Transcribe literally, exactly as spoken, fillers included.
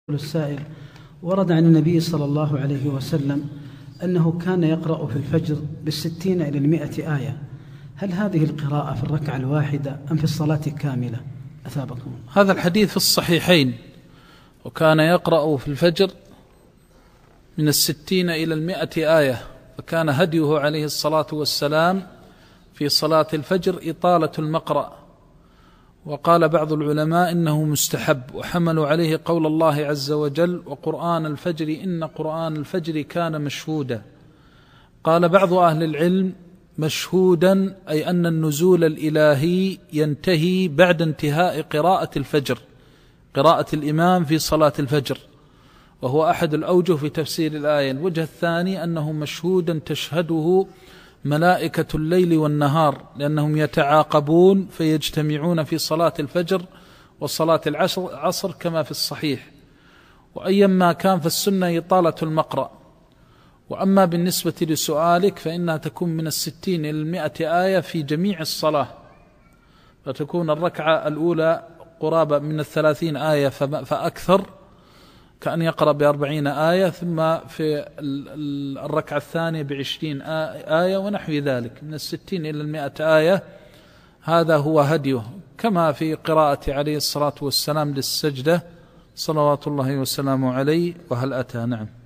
السائل: ورد عن النبي صلى الله عليه وسلم أنه كان يقرأ في الفجر بالستين إلى المئة آية، هل هذه القراءة في الركعة الواحدة أم في الصلاة كاملة؟ أثابكم. هذا الحديث في الصحيحين، وكان يقرأ في الفجر من الستين إلى المئة آية، فكان هديه عليه الصلاة والسلام في صلاة الفجر إطالة المقرأ. وقال بعض العلماء إنه مستحب، وحملوا عليه قول الله عز وجل: وقرآن الفجر إن قرآن الفجر كان مشهودا. قال بعض أهل العلم: مشهودا أي أن النزول الإلهي ينتهي بعد انتهاء قراءة الفجر، قراءة الإمام في صلاة الفجر، وهو أحد الأوجه في تفسير الآية. الوجه الثاني أنه مشهودا تشهده ملائكة الليل والنهار، لأنهم يتعاقبون فيجتمعون في صلاة الفجر وصلاة العصر كما في الصحيح. وأيما كان فالسنة إطالة المقرأ. وأما بالنسبة لسؤالك فإنها تكون من الستين إلى المئة آية في جميع الصلاة، فتكون الركعة الأولى قرابة من الثلاثين آية فأكثر، كأن يقرأ بأربعين آية، ثم في الركعة الثانية بعشرين آية ونحو ذلك، من الستين إلى المئة آية. هذا هو هديه، كما في قراءة عليه الصلاة والسلام للسجدة صلوات الله وسلامه عليه وهل أتى. نعم.